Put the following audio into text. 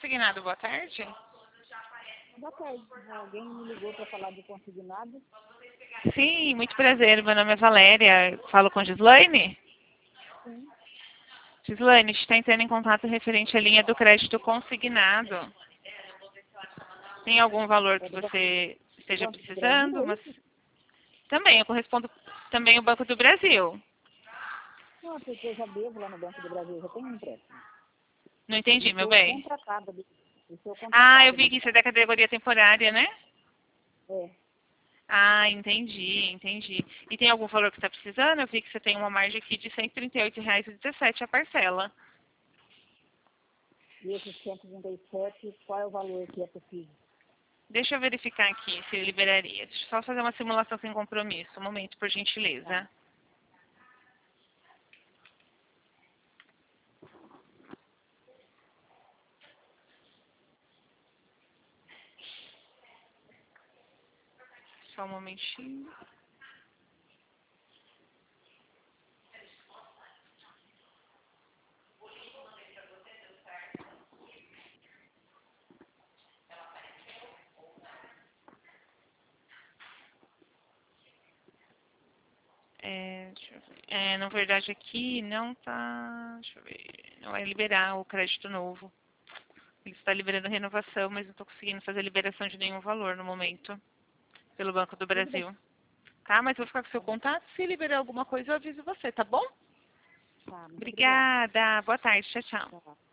Consignado, boa tarde. Boa tarde. Alguém me ligou para falar de consignado? Sim, muito prazer. Meu nome é Valéria. Falo com Gislaine? Sim. Gislaine, a gente está entrando em contato referente à linha do crédito consignado. Tem algum valor que você esteja Banco do precisando? Brasil, é Mas isso? também, eu correspondo também ao Banco do Brasil. Não, porque eu já devo lá no Banco do Brasil, eu já tenho um empréstimo. Não entendi, Eu meu sou bem. contratada. Eu sou Ah, eu contratada vi desse que isso é banco. da categoria temporária, né? É. Ah, entendi. E tem algum valor que está precisando? Eu vi que você tem uma margem aqui de R$ 138,17 a parcela. E esses 137, qual é o valor que é possível? Deixa eu verificar aqui se ele liberaria. Deixa eu só fazer uma simulação sem compromisso. Um momento, por Tá. gentileza. Só um momentinho. Deixa eu ver. Na verdade aqui não tá. Deixa eu ver. Não vai liberar o crédito novo. Ele está liberando renovação, mas não estou conseguindo fazer liberação de nenhum valor no momento. Pelo Banco do Tudo bem. Brasil. Tá? Mas vou ficar com o seu Tá bom. contato. Se liberar alguma coisa, eu aviso você, tá bom? Tá, muito obrigada. Obrigada. Boa tarde. Tchau, tchau. Tá.